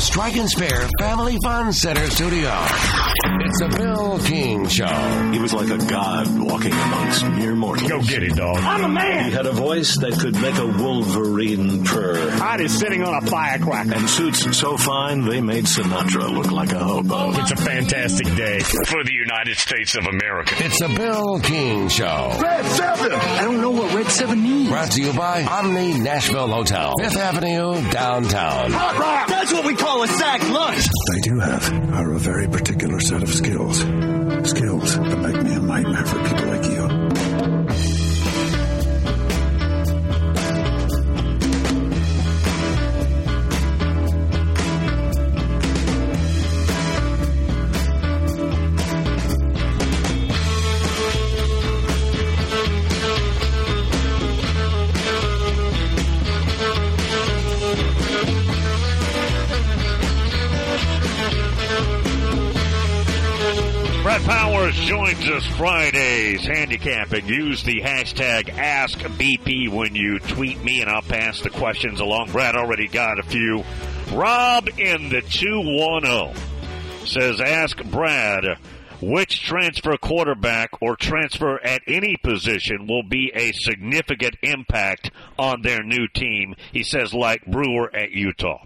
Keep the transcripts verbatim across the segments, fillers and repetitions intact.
Strike and Spare Family Fun Center studio. It's the Bill King Show. He was like a god walking amongst mere mortals. Go get it, dog. I'm a man. He had a voice that could make a wolverine purr. Hot is sitting on a firecracker. And suits so fine, they made Sinatra look like a hobo. It's a fantastic day for the United States of America. It's the Bill King Show. Red seven. I don't know what Red seven means. Brought to you by Omni Nashville Hotel, Fifth Avenue, downtown. Hot rock. That's what we call a sack lunch. I do have are a very particular set of skills. Skills that make me a nightmare for people like you. Brett Powers joins us Fridays handicapping. Use the hashtag AskBP when you tweet me, and I'll pass the questions along. Brad already got a few. Rob in the two one zero says, ask Brad, which transfer quarterback or transfer at any position will be a significant impact on their new team? He says, like Brewer at Utah.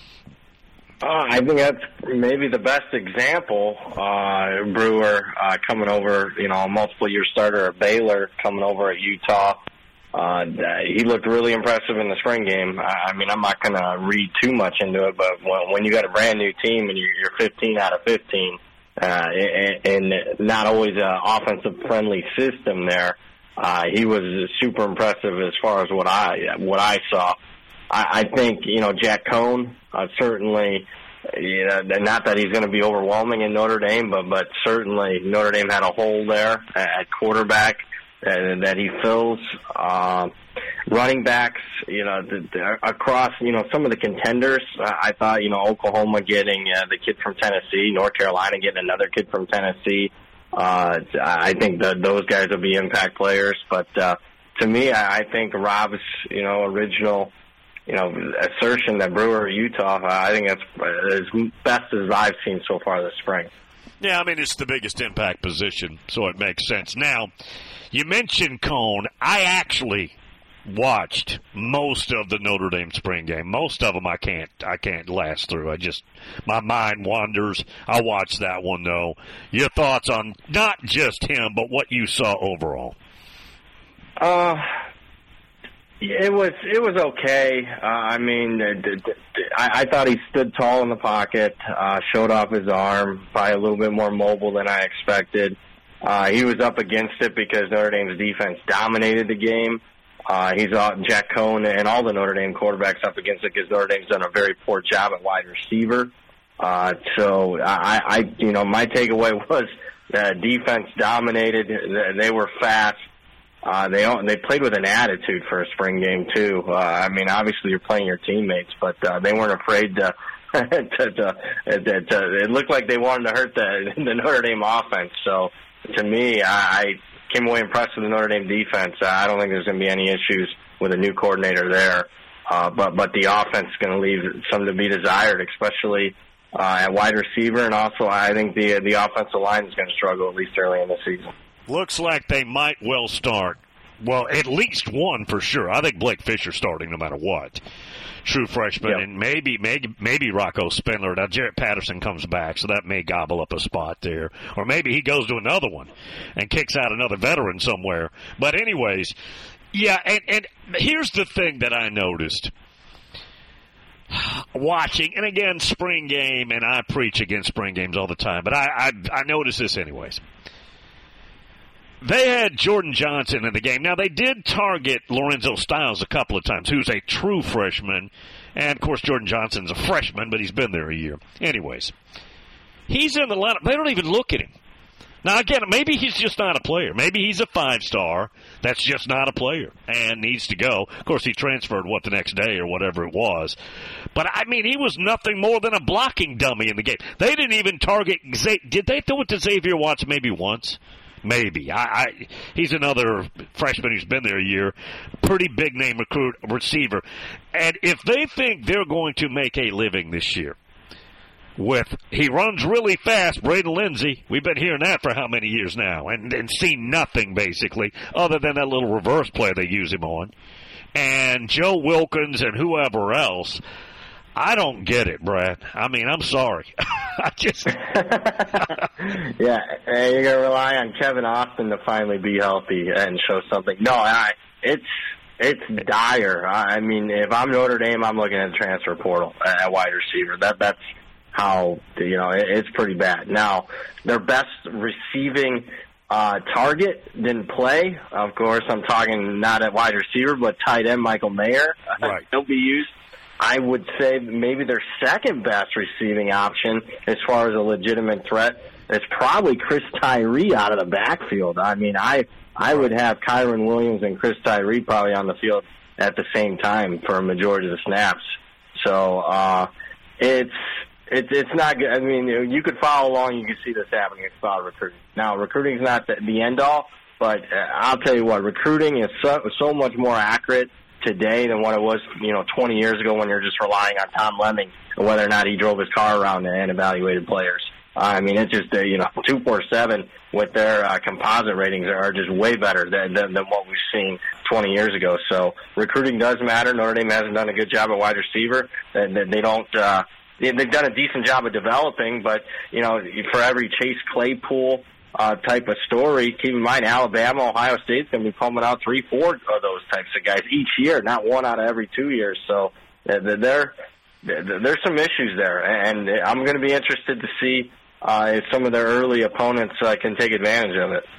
Uh, I think that's maybe the best example. Uh, Brewer uh, coming over, you know, a multiple-year starter at Baylor, coming over at Utah. Uh, he looked really impressive in the spring game. I mean, I'm not going to read too much into it, but when, when you got a brand-new team and you're fifteen out of fifteen, uh, and, and not always an offensive-friendly system there, uh, he was super impressive as far as what I what I saw. I, I think, you know, Jack Cohn, uh, certainly, you know, not that he's going to be overwhelming in Notre Dame, but, but certainly Notre Dame had a hole there at quarterback that, that he fills. Uh, running backs, you know, the, the, across, you know, some of the contenders, uh, I thought, you know, Oklahoma getting uh, the kid from Tennessee, North Carolina getting another kid from Tennessee. Uh, I think that those guys will be impact players. But uh, to me, I, I think Rob's, you know, original you know, assertion that Brewer, Utah, I think that's as best as I've seen so far this spring. Yeah, I mean, it's the biggest impact position, so it makes sense. Now, you mentioned Cohn. I actually watched most of the Notre Dame spring game. Most of them I can't I can't last through. I just, my mind wanders. I watched that one, though. Your thoughts on not just him, but what you saw overall? Uh... It was it was okay. Uh, I mean, I, I thought he stood tall in the pocket, uh, showed off his arm, probably a little bit more mobile than I expected. Uh, he was up against it because Notre Dame's defense dominated the game. Uh, he's uh, Jack Cohn and all the Notre Dame quarterbacks up against it because Notre Dame's done a very poor job at wide receiver. Uh, so I, I, you know, my takeaway was the defense dominated. They were fast. Uh, they they played with an attitude for a spring game too. Uh, I mean, obviously you're playing your teammates, but uh, they weren't afraid to. to, to, to, to it looked like they wanted to hurt the the Notre Dame offense. So to me, I, I came away impressed with the Notre Dame defense. Uh, I don't think there's going to be any issues with a new coordinator there. Uh, but but the offense is going to leave some to be desired, especially uh, at wide receiver, and also I think the the offensive line is going to struggle at least early in the season. Looks like they might well start. Well, at least one for sure. I think Blake Fisher's starting no matter what. True freshman, yep. And maybe maybe maybe Rocco Spindler. Now, Jarrett Patterson comes back, so that may gobble up a spot there. Or maybe he goes to another one and kicks out another veteran somewhere. But anyways, yeah, and, and here's the thing that I noticed. Watching, and again, spring game, and I preach against spring games all the time, but I I, I notice this anyways. They had Jordan Johnson in the game. Now, they did target Lorenzo Styles a couple of times, who's a true freshman. And, of course, Jordan Johnson's a freshman, but he's been there a year. Anyways, he's in the lineup. They don't even look at him. Now, again, maybe he's just not a player. Maybe he's a five-star that's just not a player and needs to go. Of course, he transferred, what, the next day or whatever it was. But, I mean, he was nothing more than a blocking dummy in the game. They didn't even target – did they throw it to Xavier Watts maybe once? Maybe. I, I he's another freshman who's been there a year. Pretty big name recruit receiver. And if they think they're going to make a living this year, with he runs really fast, Braden Lindsey. We've been hearing that for how many years now, and, and seen nothing basically other than that little reverse play they use him on. And Joe Wilkins and whoever else. I don't get it, Brad. I mean, I'm sorry. I just yeah, and you're gonna rely on Kevin Austin to finally be healthy and show something. No, I it's it's dire. I mean, if I'm Notre Dame, I'm looking at the transfer portal at wide receiver. That that's how you know it, it's pretty bad. Now, their best receiving uh, target didn't play. Of course, I'm talking not at wide receiver, but tight end Michael Mayer. Right. He'll be used. I would say maybe their second best receiving option as far as a legitimate threat is probably Chris Tyree out of the backfield. I mean, I I would have Kyron Williams and Chris Tyree probably on the field at the same time for a majority of the snaps. So uh, it's it's it's not good. I mean, you could follow along. You can see this happening as far as recruiting. Now, recruiting is not the, the end all, but uh, I'll tell you what, recruiting is so, so much more accurate today than what it was, you know, twenty years ago when you're just relying on Tom Lemming and whether or not he drove his car around and evaluated players. I mean, it's just, uh, you know, two forty-seven with their uh, composite ratings are just way better than, than than what we've seen twenty years ago. So recruiting does matter. Notre Dame hasn't done a good job at wide receiver. They, they don't, uh, they've done a decent job of developing, but, you know, for every Chase Claypool Uh, type of story, keep in mind Alabama, Ohio State's going to be pumping out three, four of those types of guys each year, not one out of every two years. So uh, there, there's some issues there, and I'm going to be interested to see uh, if some of their early opponents uh, can take advantage of it.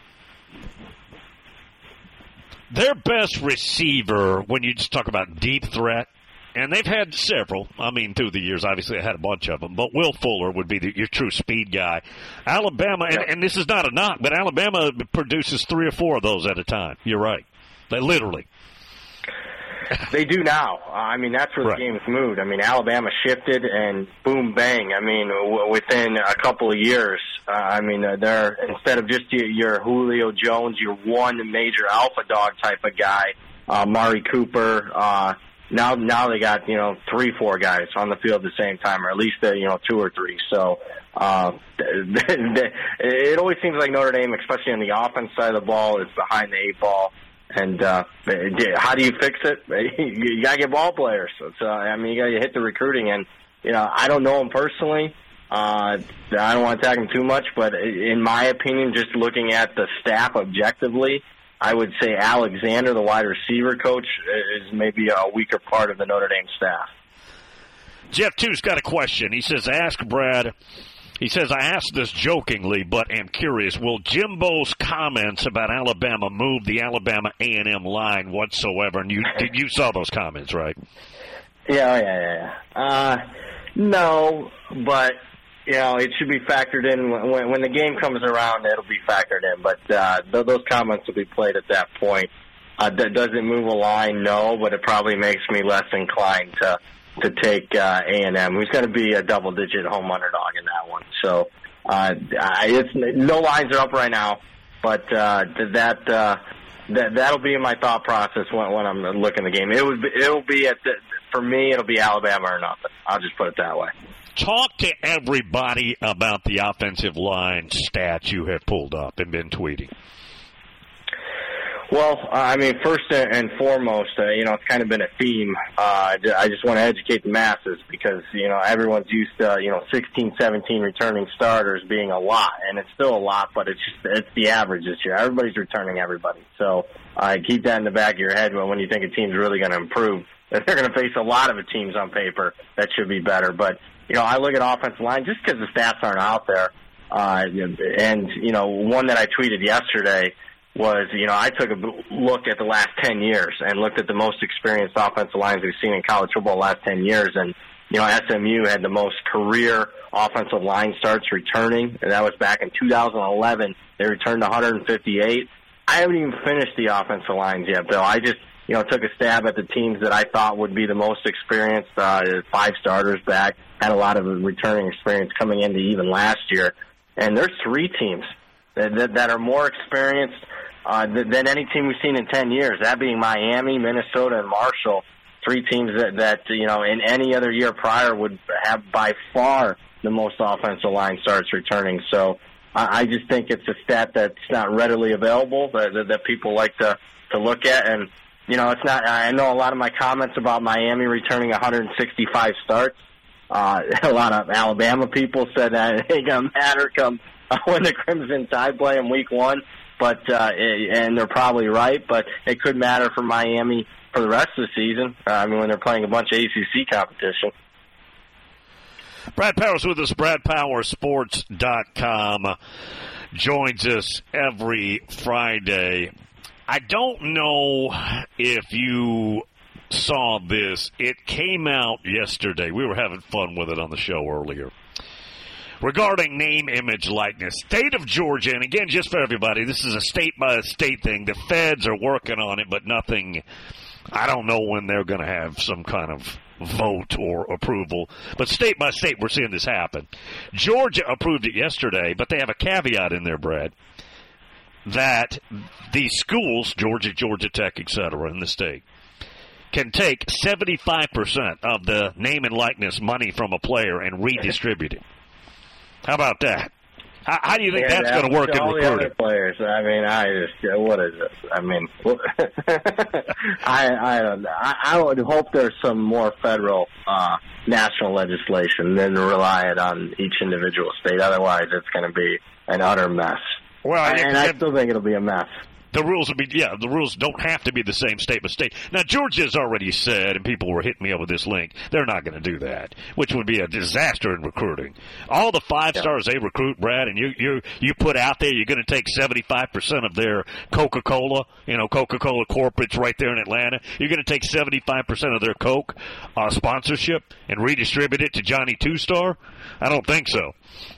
Their best receiver, when you just talk about deep threat, and they've had several, I mean, through the years, obviously, they had a bunch of them, but Will Fuller would be the, your true speed guy. Alabama, and, and this is not a knock, but Alabama produces three or four of those at a time. You're right. They literally. They do now. Uh, I mean, that's where right. the game's moved. I mean, Alabama shifted and boom, bang. I mean, w- within a couple of years, uh, I mean, uh, they're instead of just your, your Julio Jones, your one major alpha dog type of guy, uh, Mari Cooper, uh, Now, now they got, you know, three, four guys on the field at the same time, or at least, uh, you know, two or three. So, uh, it always seems like Notre Dame, especially on the offense side of the ball, is behind the eight ball. And, uh, how do you fix it? You gotta get ball players. So, I mean, you gotta hit the recruiting. And, you know, I don't know him personally. Uh, I don't want to attack him too much, but in my opinion, just looking at the staff objectively, I would say Alexander, the wide receiver coach, is maybe a weaker part of the Notre Dame staff. Jeff two's got a question. He says, ask Brad. He says, I asked this jokingly, but am curious. Will Jimbo's comments about Alabama move the Alabama A and M line whatsoever? And you you saw those comments, right? Yeah, yeah, yeah. yeah. Uh, no, but, you know, it should be factored in. When, when the game comes around, it'll be factored in. But uh, th- those comments will be played at that point. Uh, d- does it move a line? No, but it probably makes me less inclined to to take uh, A and M, who's going to be a double-digit home underdog in that one. So uh, I, it's, no lines are up right now, but uh, that uh, that that'll be in my thought process when, when I'm looking at the game. It would be, it'll be at the, for me. It'll be Alabama or nothing. I'll just put it that way. Talk to everybody about the offensive line stats you have pulled up and been tweeting. Well, uh, I mean, first and foremost, uh, you know, it's kind of been a theme. Uh, I just want to educate the masses because, you know, everyone's used to, you know, sixteen, seventeen returning starters being a lot, and it's still a lot, but it's just, it's the average this year. Everybody's returning everybody. So uh, keep that in the back of your head when, when you think a team's really going to improve. They're going to face a lot of the teams on paper that should be better. But, you know, I look at offensive line just because the stats aren't out there. Uh, and, you know, one that I tweeted yesterday was, you know, I took a look at the last ten years and looked at the most experienced offensive lines we've seen in college football the last ten years. And, you know, S M U had the most career offensive line starts returning, and that was back in two thousand eleven. They returned one hundred fifty-eight. I haven't even finished the offensive lines yet, Bill. I just, you know, took a stab at the teams that I thought would be the most experienced, uh, five starters back, had a lot of returning experience coming into even last year. And there's three teams that, that, that are more experienced Uh, than any team we've seen in ten years, that being Miami, Minnesota, and Marshall, three teams that, that, you know, in any other year prior would have by far the most offensive line starts returning. So I, I just think it's a stat that's not readily available that, that, that people like to, to look at. And, you know, it's not. I know a lot of my comments about Miami returning one hundred sixty-five starts. Uh, a lot of Alabama people said that it ain't going to matter come uh, when the Crimson Tide play in week one. But uh, and they're probably right, but it could matter for Miami for the rest of the season. Uh, I mean, when they're playing a bunch of A C C competition. Brad Powers with us, brad power sports dot com, joins us every Friday. I don't know if you saw this. It came out yesterday. We were having fun with it on the show earlier. Regarding name, image, likeness, state of Georgia, and again, just for everybody, this is a state-by-state thing. The feds are working on it, but nothing, I don't know when they're going to have some kind of vote or approval. But state-by-state, we're seeing this happen. Georgia approved it yesterday, but they have a caveat in there, Brad, that the schools, Georgia, Georgia Tech, et cetera, in the state, can take seventy-five percent of the name and likeness money from a player and redistribute it. How about that? How, how do you think yeah, that's going to work in all recruiting? The other players. I mean, I just what is this? I mean, I I don't know. I, I would hope there's some more federal uh, national legislation than rely it on each individual state. Otherwise, it's going to be an utter mess. Well, and, and I still think it'll be a mess. The rules will be, yeah, the rules don't have to be the same state by state. Now, Georgia's already said, and people were hitting me up with this link, they're not going to do that, which would be a disaster in recruiting. All the five yeah. stars they recruit, Brad, and you you you put out there, you're going to take seventy-five percent of their Coca-Cola, you know, Coca-Cola corporates right there in Atlanta. You're going to take seventy-five percent of their Coke uh, sponsorship and redistribute it to Johnny Two-Star? I don't think so.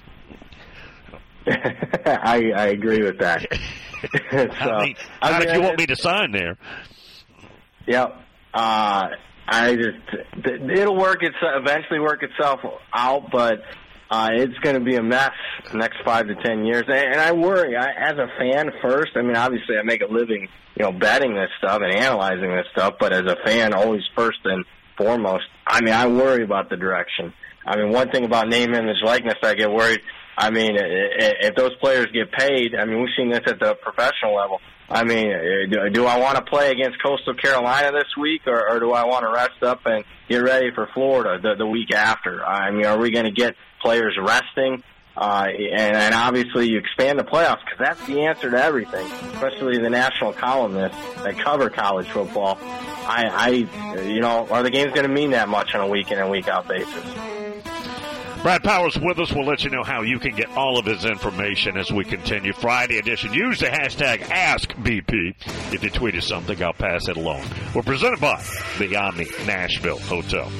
I, I agree with that. so, I mean, how I mean, did you want me to sign there? Yep. Uh, I just it'll work. It's eventually work itself out, but uh, it's going to be a mess the next five to ten years. And, and I worry. I, as a fan, first. I mean, obviously, I make a living, you know, betting this stuff and analyzing this stuff. But as a fan, always first and foremost. I mean, I worry about the direction. I mean, one thing about name, image, likeness, I get worried. I mean, if those players get paid, I mean, we've seen this at the professional level. I mean, do, do I want to play against Coastal Carolina this week, or, or do I want to rest up and get ready for Florida the, the week after? I mean, are we going to get players resting? Uh, and, and obviously you expand the playoffs, because that's the answer to everything, especially the national columnists that cover college football. I, I you know, are the games going to mean that much on a week in and week out basis? Brad Powers with us. We'll let you know how you can get all of his information as we continue. Friday edition. Use the hashtag AskBP. If you tweet us something, I'll pass it along. We're presented by the Omni Nashville Hotel.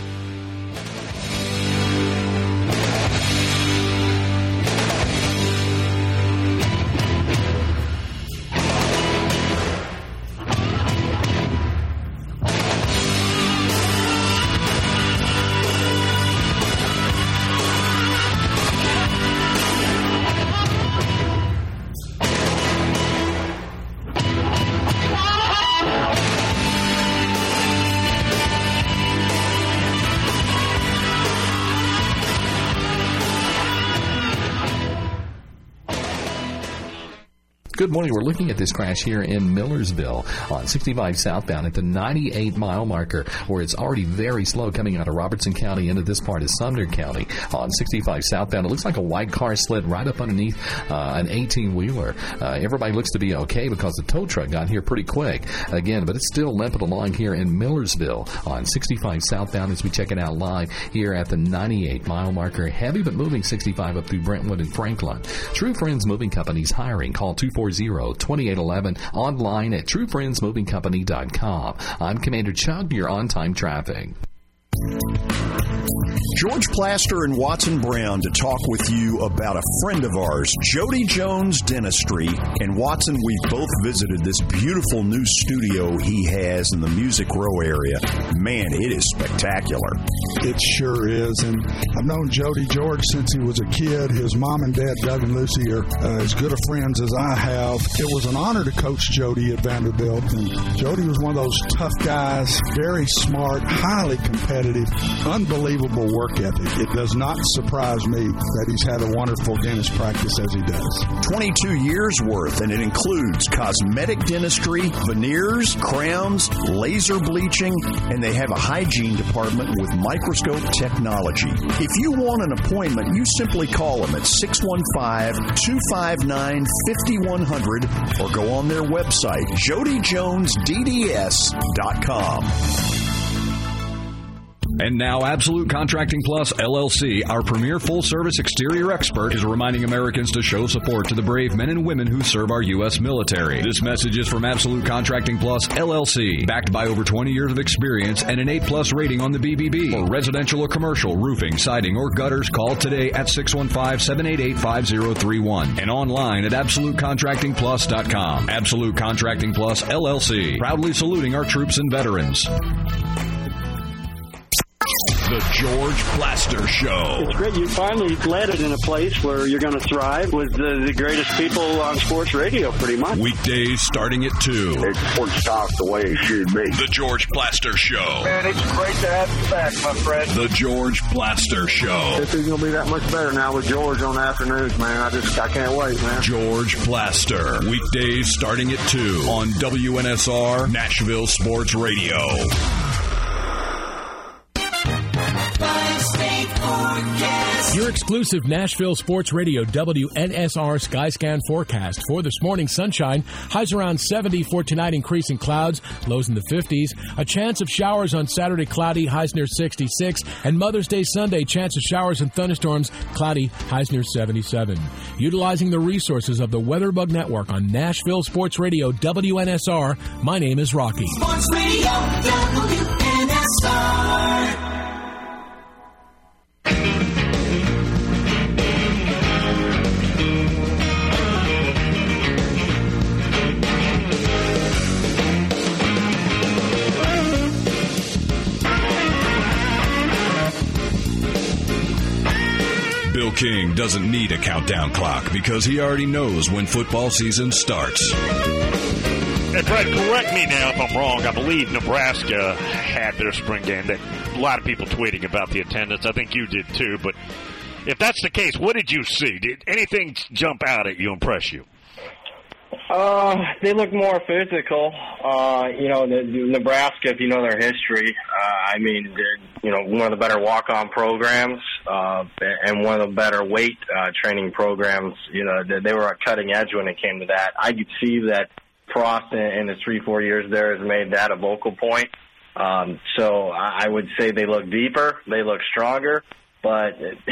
Good morning. We're looking at this crash here in Millersville on sixty-five southbound at the ninety-eight mile marker, where it's already very slow coming out of Robertson County into this part of Sumner County on sixty-five southbound. It looks like a white car slid right up underneath uh, an eighteen-wheeler. Uh, everybody looks to be okay because the tow truck got here pretty quick. Again, but it's still limping along here in Millersville on sixty-five southbound as we check it out live here at the ninety-eight mile marker. Heavy but moving sixty-five up through Brentwood and Franklin. True Friends Moving Company's hiring. Call two four zero, two eight one one, online at true friends moving company dot com. I'm Commander Chuck, your on-time traffic. George Plaster and Watson Brown to talk with you about a friend of ours, Jody Jones Dentistry. And Watson, we've both visited this beautiful new studio he has in the Music Row area. Man, it is spectacular. It sure is. And I've known Jody George since he was a kid. His mom and dad, Doug and Lucy, are uh, as good of friends as I have. It was an honor to coach Jody at Vanderbilt. And Jody was one of those tough guys, very smart, highly competitive, unbelievable work work ethic. It does not surprise me that he's had a wonderful dentist practice as he does. twenty-two years worth, and it includes cosmetic dentistry, veneers, crowns, laser bleaching, and they have a hygiene department with microscope technology. If you want an appointment, you simply call them at six one five, two five nine, five one zero zero or go on their website, jody jones d d s dot com. And now Absolute Contracting Plus, L L C, our premier full-service exterior expert, is reminding Americans to show support to the brave men and women who serve our U S military. This message is from Absolute Contracting Plus, L L C, backed by over twenty years of experience and an A-plus rating on the B B B. For residential or commercial, roofing, siding, or gutters, call today at six one five, seven eight eight, five zero three one and online at absolute contracting plus dot com. Absolute Contracting Plus, L L C, proudly saluting our troops and veterans. The George Plaster Show. It's great. You finally landed in a place where you're going to thrive with the, the greatest people on sports radio, pretty much. Weekdays starting at two. It's sports talk the way it should be. The George Plaster Show. Man, it's great to have you back, my friend. The George Plaster Show. This is going to be that much better now with George on the afternoons, man. I just, I can't wait, man. George Plaster. Weekdays starting at two on W N S R, Nashville Sports Radio. Your exclusive Nashville Sports Radio W N S R Skyscan forecast for this morning. Sunshine, highs around seventy for tonight, increasing clouds, lows in the fifties. A chance of showers on Saturday, cloudy, highs near sixty-six. And Mother's Day Sunday, chance of showers and thunderstorms, cloudy, highs near seventy-seven. Utilizing the resources of the WeatherBug Network on Nashville Sports Radio W N S R, my name is Rocky. Sports Radio W N S R. Bill King doesn't need a countdown clock because he already knows when football season starts. Hey, Brett, correct me now if I'm wrong. I believe Nebraska had their spring game. That a lot of people tweeting about the attendance. I think you did too. But if that's the case, what did you see? Did anything jump out at you, impress you? Uh, they look more physical. Uh, you know, the, the Nebraska, if you know their history, uh, I mean, they're, you know, one of the better walk-on programs, uh, and one of the better weight, uh, training programs. You know, they, they were a cutting edge when it came to that. I could see that Frost in, in his three, four years there has made that a vocal point. Um, so I, I would say they look deeper, they look stronger. But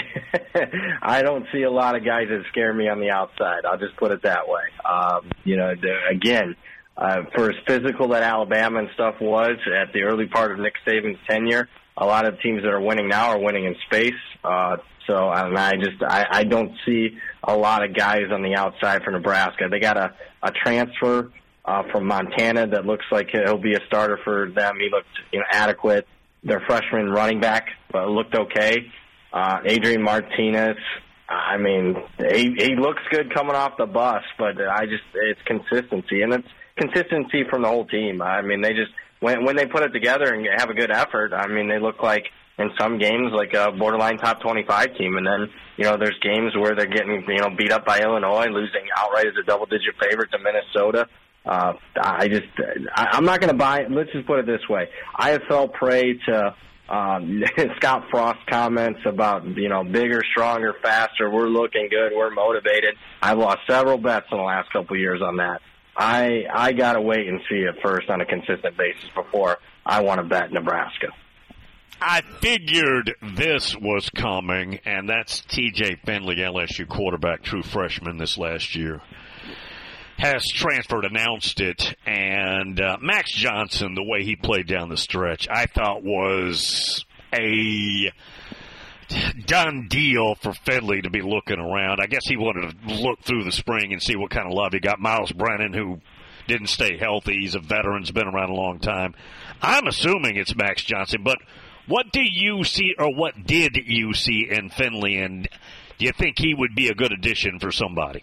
I don't see a lot of guys that scare me on the outside. I'll just put it that way. Um, you know, the, again, uh, for as physical that Alabama and stuff was at the early part of Nick Saban's tenure, a lot of teams that are winning now are winning in space. Uh, so and I just I, I don't see a lot of guys on the outside for Nebraska. They got a, a transfer uh, from Montana that looks like he'll be a starter for them. He looked, you know, adequate. Their freshman running back uh, looked okay. Uh, Adrian Martinez, I mean, he, he looks good coming off the bus, but I just, it's consistency, and it's consistency from the whole team. I mean, they just, when when they put it together and have a good effort, I mean, they look like, in some games, like a borderline top twenty-five team, and then, you know, there's games where they're getting, you know, beat up by Illinois, losing outright as a double-digit favorite to Minnesota. Uh, I just, I, I'm not going to buy it. Let's just put it this way. I have fell prey to Um, Scott Frost comments about, you know, bigger, stronger, faster, we're looking good, we're motivated. I've lost several bets in the last couple of years on that. I I got to wait and see it first on a consistent basis before I want to bet Nebraska. I figured this was coming, and that's T J Finley, L S U quarterback, true freshman this last year. Has transferred, announced it, and uh, Max Johnson, the way he played down the stretch, I thought was a done deal for Finley to be looking around. I guess he wanted to look through the spring and see what kind of love he got. Miles Brennan, who didn't stay healthy, he's a veteran, has been around a long time. I'm assuming it's Max Johnson, but what do you see, or what did you see in Finley, and do you think he would be a good addition for somebody?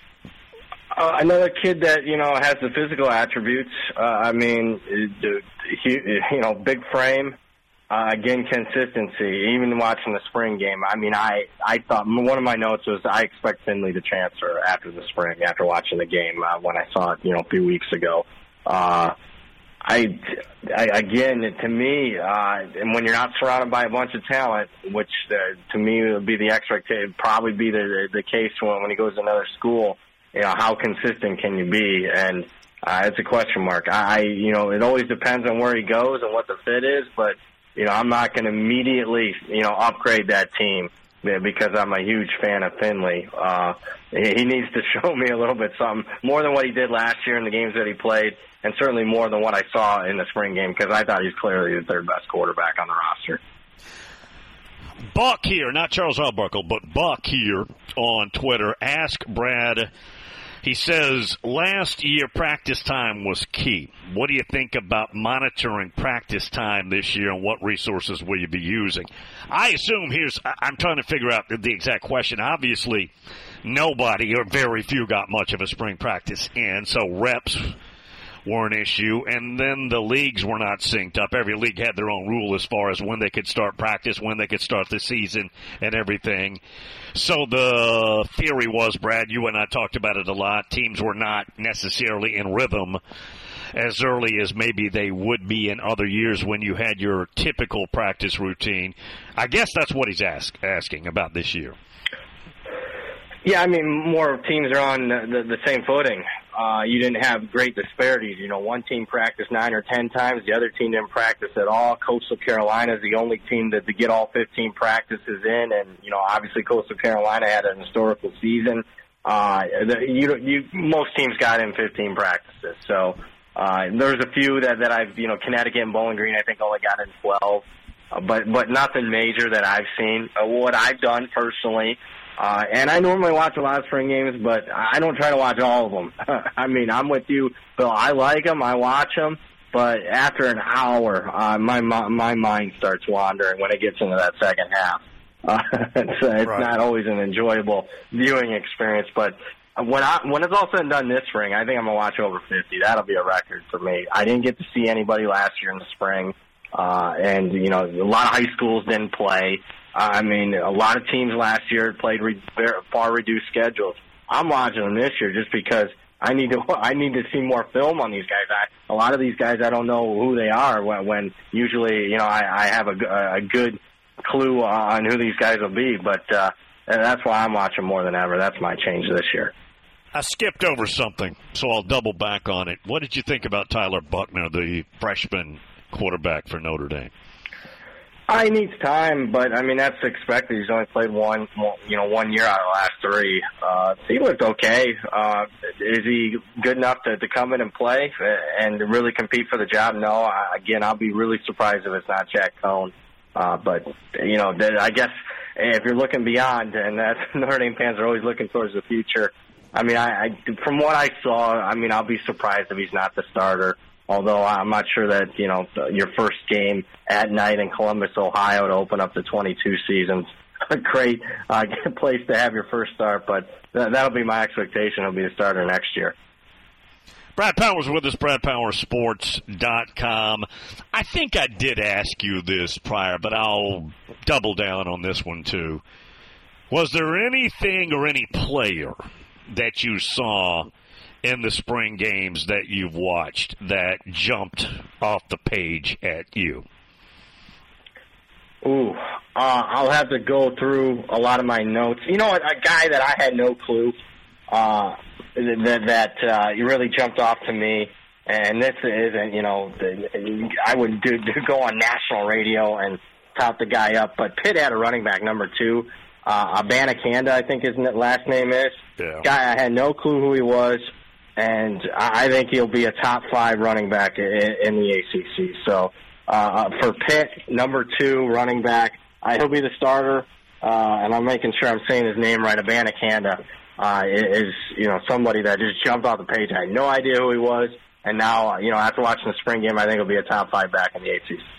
Uh, another kid that, you know, has the physical attributes. Uh, I mean, he, you know, big frame, Uh, again, consistency. Even watching the spring game, I mean, I, I thought one of my notes was I expect Finley to transfer after the spring, after watching the game uh, when I saw it, you know, a few weeks ago. Uh, I, I again, to me, uh, and when you're not surrounded by a bunch of talent, which uh, to me would be the expectation, probably be the the case when when he goes to another school. You know, how consistent can you be? And uh, it's a question mark. I, you know, it always depends on where he goes and what the fit is, but. You know, I'm not going to immediately, you know, upgrade that team because I'm a huge fan of Finley. Uh, he needs to show me a little bit something, more than what he did last year in the games that he played, and certainly more than what I saw in the spring game because I thought he's clearly the third best quarterback on the roster. Buck here, not Charles Arbuckle, but Buck here on Twitter. Ask Brad. He says, last year practice time was key. What do you think about monitoring practice time this year, and what resources will you be using? I assume here's, I'm trying to figure out the exact question. Obviously, nobody or very few got much of a spring practice in, so reps were an issue, and then the leagues were not synced up. Every league had their own rule as far as when they could start practice, when they could start the season, and everything. So the theory was, Brad, you and I talked about it a lot, teams were not necessarily in rhythm as early as maybe they would be in other years when you had your typical practice routine. I guess that's what he's ask, asking about this year. Yeah, I mean, more teams are on the, the, the same footing. Uh, you didn't have great disparities. You know, one team practiced nine or ten times. The other team didn't practice at all. Coastal Carolina is the only team that to get all fifteen practices in. And, you know, obviously Coastal Carolina had an historical season. Uh, the, you, you, most teams got in fifteen practices. So uh, there's a few that, that I've, you know, Connecticut and Bowling Green, I think, only got in twelve. Uh, but, but nothing major that I've seen. Uh, what I've done personally, Uh, and I normally watch a lot of spring games, but I don't try to watch all of them. I mean, I'm with you, Bill. I like them. I watch them. But after an hour, uh, my my mind starts wandering when it gets into that second half. Uh, it's uh, it's right. Not always an enjoyable viewing experience. But when I when it's all said and done this spring, I think I'm going to watch over fifty. That'll be a record for me. I didn't get to see anybody last year in the spring. Uh, and, you know, a lot of high schools didn't play. I mean, a lot of teams last year played re- far reduced schedules. I'm watching them this year just because I need to. I need to see more film on these guys. I, a lot of these guys, I don't know who they are. When, when usually, you know, I, I have a, a good clue on who these guys will be. But uh, that's why I'm watching more than ever. That's my change this year. I skipped over something, so I'll double back on it. What did you think about Tyler Buckner, the freshman quarterback for Notre Dame? Uh, he needs time, but I mean that's expected. He's only played one, you know, one year out of the last three. Uh, he looked okay. Uh, is he good enough to, to come in and play and to really compete for the job? No. I, again, I'll be really surprised if it's not Jack Cohn. Uh, but you know, I guess if you're looking beyond, and that's Notre Dame fans are always looking towards the future. I mean, I, I from what I saw, I mean, I'll be surprised if he's not the starter. Although I'm not sure that, you know, your first game at night in Columbus, Ohio to open up the twenty-two season's a great uh, place to have your first start. But th- that'll be my expectation. He'll be the starter next year. Brad Powers with us, brad powers sports dot com. I think I did ask you this prior, but I'll double down on this one too. Was there anything or any player that you saw in the spring games that you've watched that jumped off the page at you? Ooh, uh, I'll have to go through a lot of my notes. You know, a, a guy that I had no clue uh, that that uh, really jumped off to me, and this isn't, you know, the, I would do, do go on national radio and top the guy up, but Pitt had a running back, number two, uh, Abanikanda, I think his last name is. Yeah. Guy, I had no clue who he was. And I think he'll be a top five running back in, in the A C C. So uh, for Pitt, number two running back, uh, he'll be the starter. Uh, and I'm making sure I'm saying his name right. Abanikanda uh, is, you know, somebody that just jumped off the page. I had no idea who he was. And now, you know, after watching the spring game, I think he'll be a top five back in the A C C.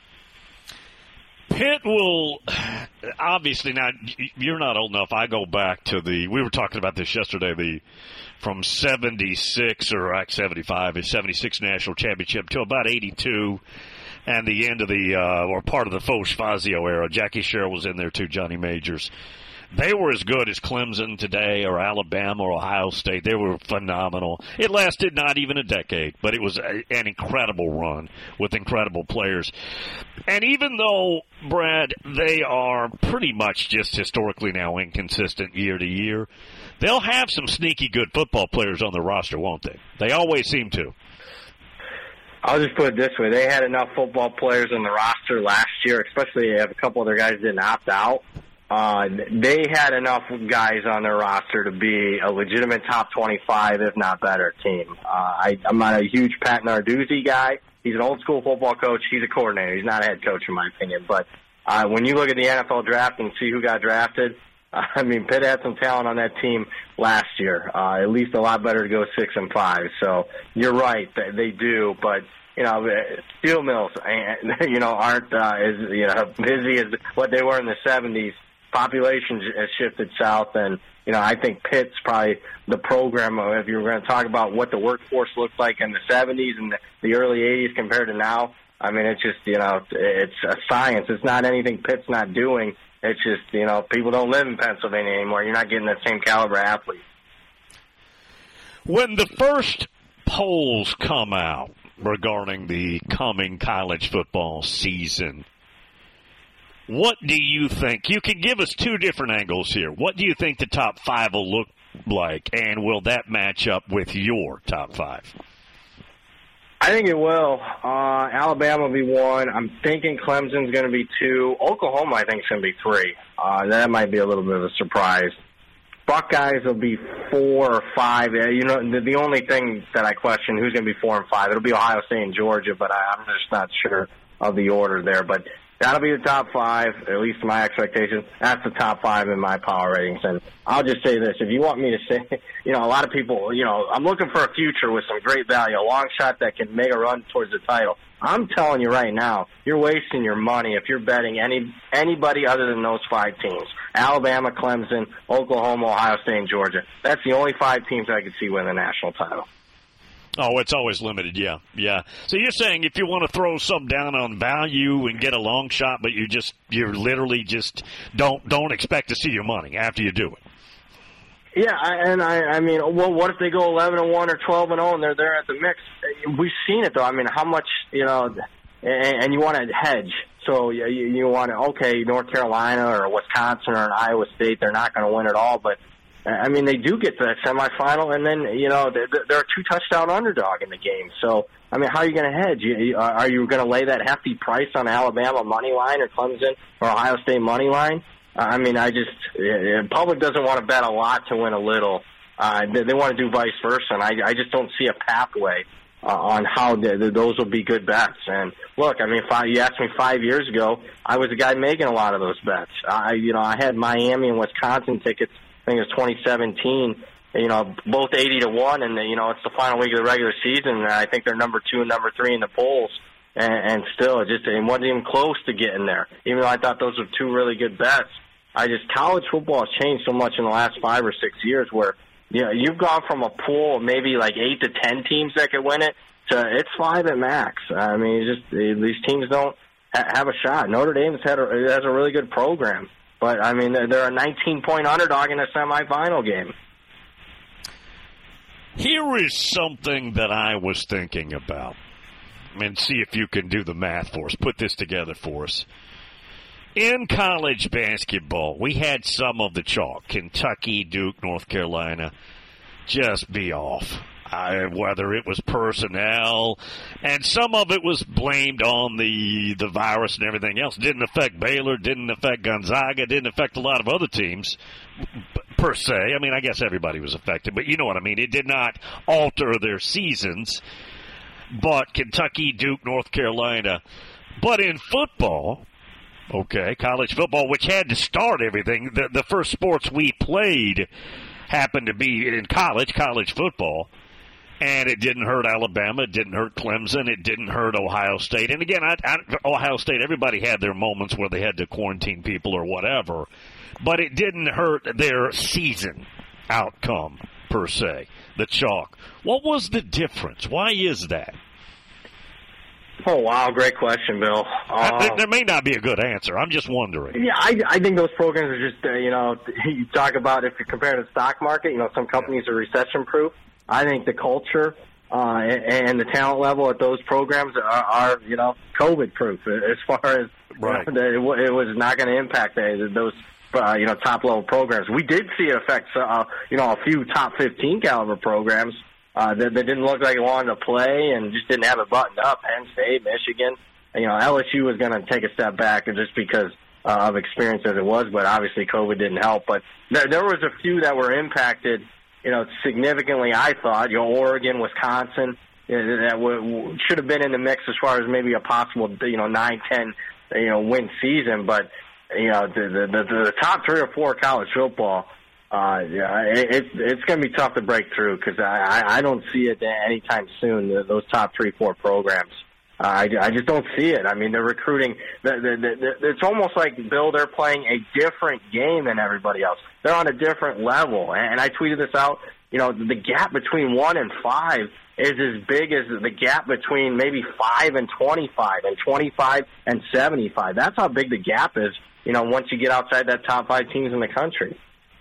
Pitt will obviously now. You're not old enough. I go back to the. We were talking about this yesterday. The from seventy-six or like seventy-five, a seventy-six national championship to about eighty-two, and the end of the uh, or part of the Foch Fazio era. Jackie Sherrill was in there too. Johnny Majors. They were as good as Clemson today or Alabama or Ohio State. They were phenomenal. It lasted not even a decade, but it was a, an incredible run with incredible players. And even though, Brad, they are pretty much just historically now inconsistent year to year, they'll have some sneaky good football players on their roster, won't they? They always seem to. I'll just put it this way. They had enough football players on the roster last year, especially if a couple of their guys didn't opt out. Uh, they had enough guys on their roster to be a legitimate top twenty-five, if not better, team. Uh, I, I'm not a huge Pat Narduzzi guy. He's an old-school football coach. He's a coordinator. He's not a head coach, in my opinion. But uh, when you look at the N F L draft and see who got drafted, uh, I mean, Pitt had some talent on that team last year. Uh, at least a lot better to go six and five. So you're right, they do. But you know, steel mills, you know, aren't uh, as you know busy as what they were in the seventies. Population has shifted south, and you know I think Pitt's probably the program. If you're going to talk about what the workforce looked like in the seventies and the, the early eighties compared to now, I mean it's just you know it's a science. It's not anything Pitt's not doing. It's just you know people don't live in Pennsylvania anymore. You're not getting that same caliber athlete. When the first polls come out regarding the coming college football season, what do you think? You can give us two different angles here. What do you think the top five will look like, and will that match up with your top five? I think it will. Uh, Alabama will be one. I'm thinking Clemson's going to be two. Oklahoma, I think, is going to be three. Uh, that might be a little bit of a surprise. Buckeyes will be four or five. Uh, you know, the, the only thing that I question, who's going to be four and five? It'll be Ohio State and Georgia, but I, I'm just not sure of the order there. But that'll be the top five, at least my expectations. That's the top five in my power ratings. And I'll just say this. If you want me to say, you know, a lot of people, you know, I'm looking for a future with some great value, a long shot that can make a run towards the title. I'm telling you right now, you're wasting your money if you're betting any anybody other than those five teams. Alabama, Clemson, Oklahoma, Ohio State, and Georgia. That's the only five teams I could see win the national title. Oh, it's always limited, yeah, yeah. So you're saying if you want to throw some down on value and get a long shot, but you just you're literally just don't don't expect to see your money after you do it. Yeah, I, and I, I mean, well, what if they go eleven and one or twelve and zero and they're there at the mix? We've seen it though. I mean, how much you know, and, and you want to hedge. So you, you want to okay, North Carolina or Wisconsin or an Iowa State, they're not going to win it all, but. I mean, they do get to that semifinal, and then, you know, they're, they're a two-touchdown underdog in the game. So, I mean, how are you going to hedge? You, are you going to lay that hefty price on Alabama money line or Clemson or Ohio State money line? I mean, I just – the public doesn't want to bet a lot to win a little. Uh, they, they want to do vice versa, and I, I just don't see a pathway uh, on how the, the, those will be good bets. And, look, I mean, five, you asked me five years ago, I was the guy making a lot of those bets. I, you know, I had Miami and Wisconsin tickets – I think it was twenty seventeen, you know, both eighty to one, and, you know, it's the final week of the regular season, and I think they're number two and number three in the polls, and, and still, it just it wasn't even close to getting there, even though I thought those were two really good bets. I just, college football has changed so much in the last five or six years where, you know, you've gone from a pool of maybe like eight to ten teams that could win it to it's five at max. I mean, it's just these teams don't ha- have a shot. Notre Dame's had a, has a really good program. But, I mean, they're a nineteen-point underdog in a semifinal game. Here is something that I was thinking about. And see if you can do the math for us. Put this together for us. In college basketball, we had some of the chalk. Kentucky, Duke, North Carolina. Just be off. I, whether it was personnel, and some of it was blamed on the the virus and everything else. Didn't affect Baylor, didn't affect Gonzaga, didn't affect a lot of other teams per se. I mean, I guess everybody was affected, but you know what I mean. It did not alter their seasons. But Kentucky, Duke, North Carolina. But in football, okay, college football, which had to start everything, the, the first sports we played happened to be in college, college football. And it didn't hurt Alabama. It didn't hurt Clemson. It didn't hurt Ohio State. And again, I, I, Ohio State, everybody had their moments where they had to quarantine people or whatever. But it didn't hurt their season outcome, per se, the chalk. What was the difference? Why is that? Oh, wow, great question, Bill. Uh, there, there may not be a good answer. I'm just wondering. Yeah, I, I think those programs are just, uh, you know, you talk about if you compare to the stock market, you know, some companies are recession-proof. I think the culture uh, and the talent level at those programs are, are you know, COVID-proof as far as right. you know, it was not going to impact those, uh, you know, top-level programs. We did see it affect, uh, you know, a few top fifteen caliber programs. Uh, that, that didn't look like they wanted to play and just didn't have it buttoned up. Penn State, Michigan, you know, L S U was going to take a step back just because uh, of experience as it was, but obviously COVID didn't help. But there, there was a few that were impacted, you know, significantly. I thought, you know, Oregon, Wisconsin, you know, that w- should have been in the mix as far as maybe a possible, you know, nine, ten, you know, win season. But you know, the the, the, the top three or four college football. Uh, yeah, it, it's it's going to be tough to break through because I, I don't see it anytime soon. Those top three, four programs, uh, I, I just don't see it. I mean, they're recruiting. The, the, the, it's almost like, Bill, they're playing a different game than everybody else. They're on a different level. And I tweeted this out. You know, the gap between one and five is as big as the gap between maybe five and twenty-five and twenty-five and seventy-five. That's how big the gap is. You know, once you get outside that top five teams in the country.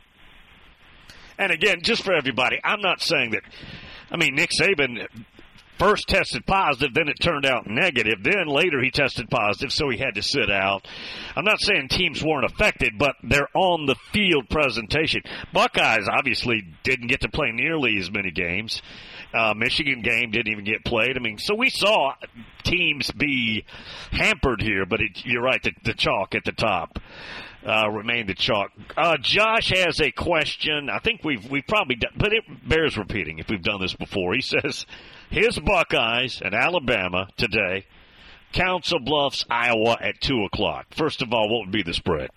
And again, just for everybody, I'm not saying that, I mean, Nick Saban first tested positive, then it turned out negative. Then later he tested positive, so he had to sit out. I'm not saying teams weren't affected, but their on-the-field presentation. Buckeyes obviously didn't get to play nearly as many games. Uh, Michigan game didn't even get played. I mean, so we saw teams be hampered here, but it, you're right, the, the chalk at the top. Uh, remain the chalk. Uh, Josh has a question. I think we've we've probably done, but it bears repeating if we've done this before. He says, his Buckeyes and Alabama today, Council Bluffs, Iowa at two o'clock. First of all, what would be the spread?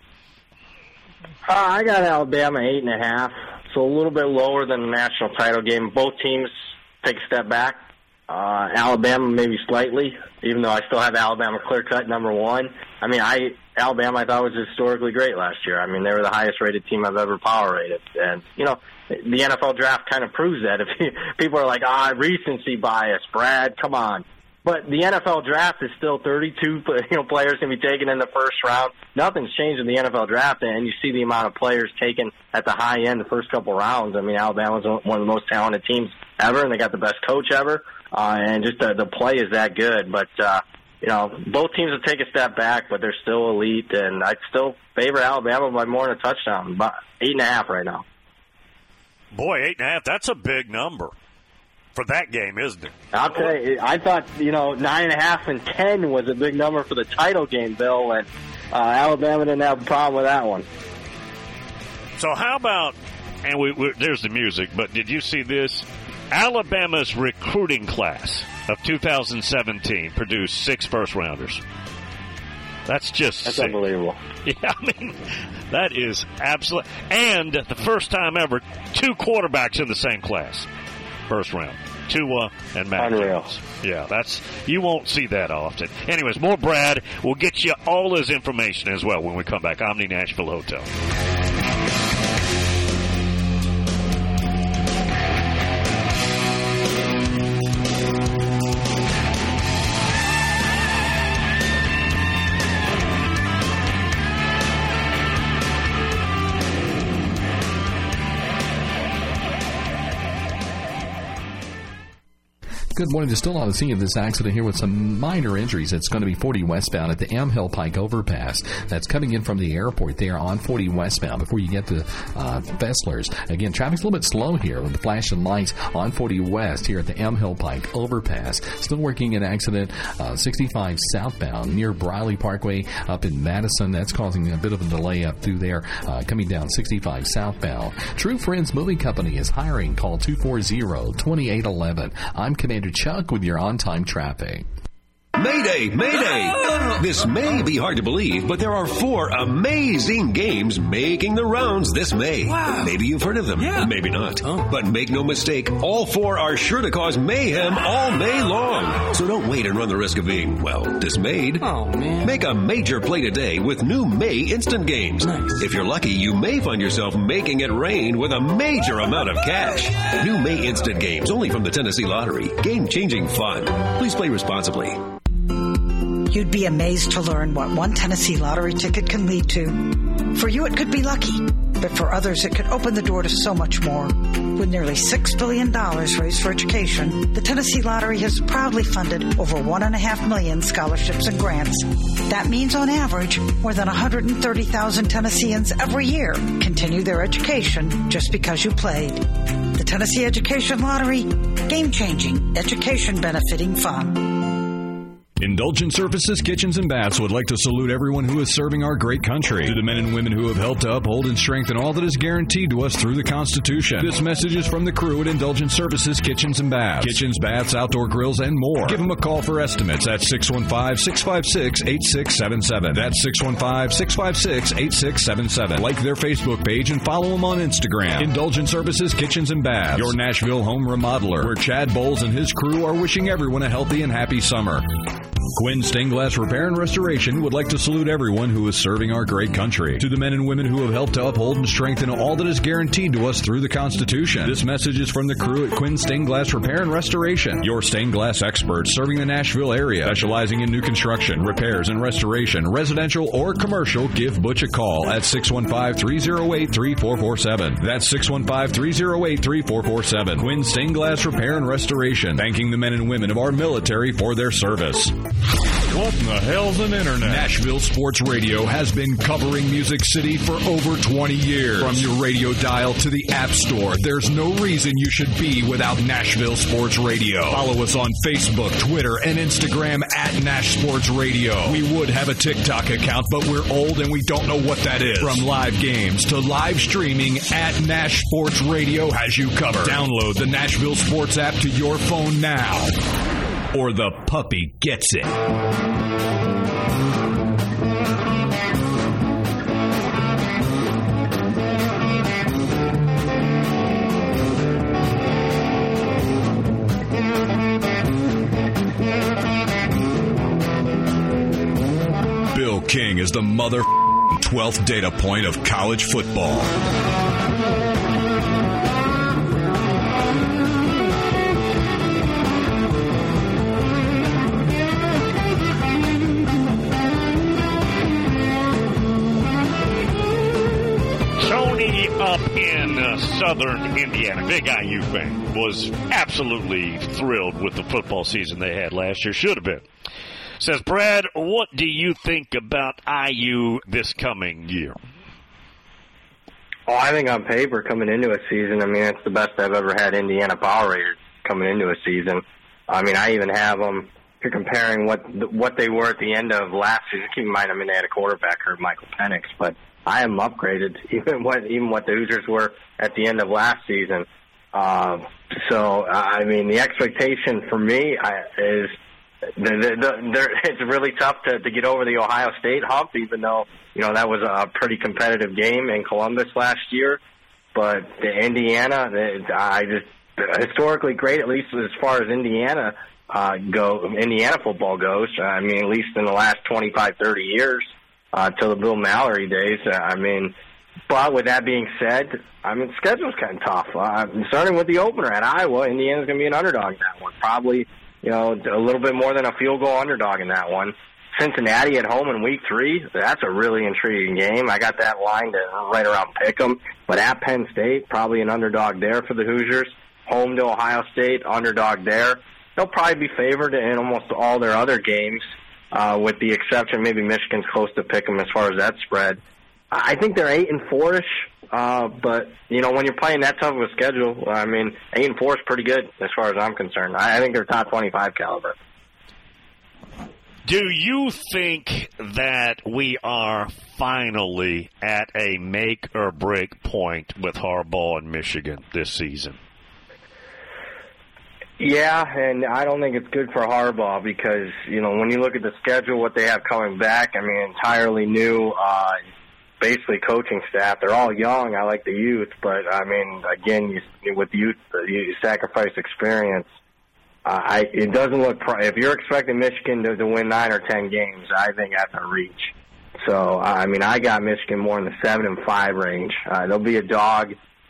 Uh, I got Alabama eight and a half, so a little bit lower than the national title game. Both teams take a step back. Uh, Alabama maybe slightly, even though I still have Alabama clear-cut number one. I mean, I Alabama I thought was historically great last year. I mean, they were the highest-rated team I've ever power-rated. And, you know, the N F L draft kind of proves that. If people are like, ah, recency bias, Brad, come on. But the N F L draft is still thirty-two you know, players can be taken in the first round. Nothing's changed in the N F L draft, and you see the amount of players taken at the high end the first couple rounds. I mean, Alabama's one of the most talented teams ever, and they got the best coach ever. Uh, and just the, the play is that good. But, uh, you know, both teams will take a step back, but they're still elite. And I'd still favor Alabama by more than a touchdown. About eight and a half right now. Boy, eight and a half, that's a big number for that game, isn't it? I'll tell you, I thought, you know, nine and a half and ten was a big number for the title game, Bill. And uh, Alabama didn't have a problem with that one. So how about, and we, we there's the music, but did you see this? Alabama's recruiting class of two thousand seventeen produced six first-rounders. That's just That's sick. Unbelievable. Yeah, I mean, that is absolute. And the first time ever, two quarterbacks in the same class. First round. Tua and Mac Unreal. Jones. Yeah, that's, you won't see that often. Anyways, more Brad. We'll get you all his information as well when we come back. Omni Nashville Hotel. Good morning. There's still on the scene of this accident here with some minor injuries. It's going to be forty westbound at the M. Hill Pike overpass. That's coming in from the airport there on forty westbound before you get to uh, Fessler's. Again, traffic's a little bit slow here with the flashing lights on forty west here at the M. Hill Pike overpass. Still working an accident uh, sixty-five southbound near Briley Parkway up in Madison. That's causing a bit of a delay up through there uh, coming down sixty-five southbound. True Friends Moving Company is hiring. Call two four zero, two eight one one. I'm Commander Chuck with your on-time traffic. Mayday, Mayday! This may be hard to believe, but there are four amazing games making the rounds this May. Wow. Maybe you've heard of them, yeah. maybe not. Oh. But make no mistake, all four are sure to cause mayhem all May long. So don't wait and run the risk of being, well, dismayed. Oh, man. Make a major play today with new May Instant Games. Nice. If you're lucky, you may find yourself making it rain with a major amount of cash. New May Instant Games, only from the Tennessee Lottery. Game-changing fun. Please play responsibly. You'd be amazed to learn what one Tennessee lottery ticket can lead to. For you, it could be lucky, but for others, it could open the door to so much more. With nearly six billion dollars raised for education, the Tennessee Lottery has proudly funded over one and a half million scholarships and grants. That means, on average, more than one hundred thirty thousand Tennesseans every year continue their education just because you played. The Tennessee Education Lottery, game-changing, education-benefiting fun. Indulgent Surfaces, Kitchens, and Baths would like to salute everyone who is serving our great country. To the men and women who have helped to uphold and strengthen all that is guaranteed to us through the Constitution. This message is from the crew at Indulgent Surfaces, Kitchens, and Baths. Kitchens, baths, outdoor grills, and more. Give them a call for estimates at six one five, six five six, eight six seven seven. That's six one five, six five six, eight six seven seven. Like their Facebook page and follow them on Instagram. Indulgent Surfaces, Kitchens, and Baths. Your Nashville home remodeler, where Chad Bowles and his crew are wishing everyone a healthy and happy summer. Quinn Stained Glass Repair and Restoration would like to salute everyone who is serving our great country. To the men and women who have helped to uphold and strengthen all that is guaranteed to us through the Constitution. This message is from the crew at Quinn Stained Glass Repair and Restoration. Your stained glass experts serving the Nashville area, specializing in new construction, repairs, and restoration, residential or commercial. Give Butch a call at six one five, three oh eight, three four four seven. That's six one five, three oh eight, three four four seven. Quinn Stained Glass Repair and Restoration, thanking the men and women of our military for their service. What in the hell's an internet? Nashville Sports Radio has been covering Music City for over twenty years. From your radio dial to the App Store, there's no reason you should be without Nashville Sports Radio. Follow us on Facebook, Twitter, and Instagram at Nash Sports Radio. We would have a TikTok account, but we're old and we don't know what that is. From live games to live streaming, at Nash Sports Radio has you covered. Download the Nashville Sports app to your phone now, or the puppy gets it. Bill King is the mother twelfth data point of college football. Up in uh, southern Indiana, big I U fan, was absolutely thrilled with the football season they had last year. Should have been. Says, Brad, what do you think about I U this coming year? Oh, I think on paper, coming into a season, I mean, it's the best I've ever had Indiana Power Raiders coming into a season. I mean, I even have them, if you're comparing what what they were at the end of last season. Keep in mind, I mean, they had a quarterback hurt, Michael Penix, but I am upgraded, even what even what the Hoosiers were at the end of last season. Um, so, I mean, the expectation for me I, is they're, they're, they're, it's really tough to, to get over the Ohio State hump, even though, you know, that was a pretty competitive game in Columbus last year. But the Indiana, I just historically great, at least as far as Indiana uh, go, Indiana football goes. I mean, at least in the last twenty-five, thirty years. Uh, till the Bill Mallory days. Uh, I mean, but with that being said, I mean, the schedule's kind of tough. Uh, starting with the opener at Iowa, Indiana's going to be an underdog in that one. Probably, you know, a little bit more than a field goal underdog in that one. Cincinnati at home in week three, that's a really intriguing game. I got that line to right around Pick'em. But at Penn State, probably an underdog there for the Hoosiers. Home to Ohio State, underdog there. They'll probably be favored in almost all their other games. Uh, with the exception, maybe Michigan's close to pick them as far as that spread. I think they're eight and four-ish, uh, but you know when you're playing that tough of a schedule, I mean eight and four is pretty good as far as I'm concerned. I, I think they're top twenty-five caliber. Do you think that we are finally at a make or break point with Harbaugh and Michigan this season? Yeah, and I don't think it's good for Harbaugh because, you know, when you look at the schedule, what they have coming back, I mean, entirely new, uh, basically coaching staff. They're all young. I like the youth, but, I mean, again, you, with youth, you sacrifice experience. Uh, I, it doesn't look – if you're expecting Michigan to, to win nine or ten games, I think that's a reach. So, I mean, I got Michigan more in the seven and five range. Uh, they'll be a dog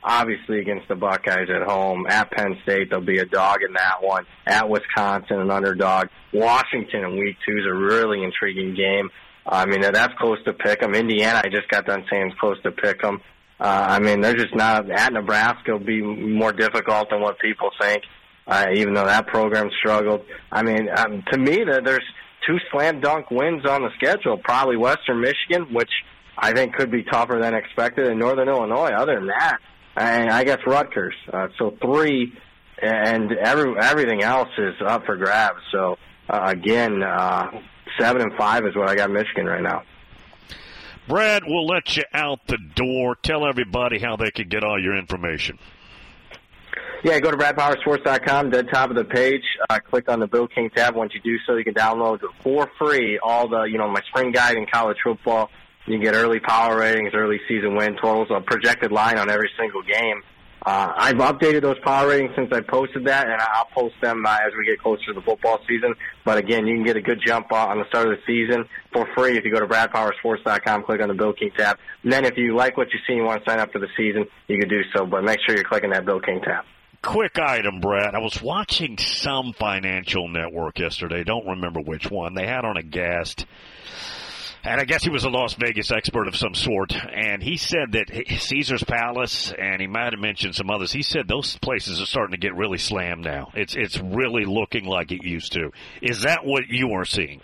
obviously against the Buckeyes at home. At Penn State, they'll be a dog in that one. At Wisconsin, an underdog. Washington in week two is a really intriguing game. I mean, that's close to pick 'em. Indiana, I just got done saying, is close to pick 'em. Uh, I mean, they're just not. At Nebraska will be more difficult than what people think, uh, even though that program struggled. I mean, um, to me, there's two slam dunk wins on the schedule. Probably Western Michigan, which I think could be tougher than expected, and Northern Illinois. Other than that, and I guess Rutgers. Uh, so three, and every everything else is up for grabs. So uh, again. Uh, Seven and five is what I got Michigan right now. Brad, we'll let you out the door. Tell everybody how they can get all your information. Yeah, go to brad power sports dot com, dead top of the page. Uh, click on the Bill King tab. Once you do so, you can download for free all the, you know, my spring guide in college football. You can get early power ratings, early season win totals, a projected line on every single game. Uh, I've updated those power ratings since I posted that, and I'll post them uh, as we get closer to the football season. But again, you can get a good jump on the start of the season for free if you go to brad power sports dot com, click on the Bill King tab. And then if you like what you see and you want to sign up for the season, you can do so. But make sure you're clicking that Bill King tab. Quick item, Brad. I was watching some financial network yesterday. Don't remember which one. They had on a guest. And I guess he was a Las Vegas expert of some sort, and he said that Caesar's Palace, and he might have mentioned some others, he said those places are starting to get really slammed now. It's it's really looking like it used to. Is that what you are seeing?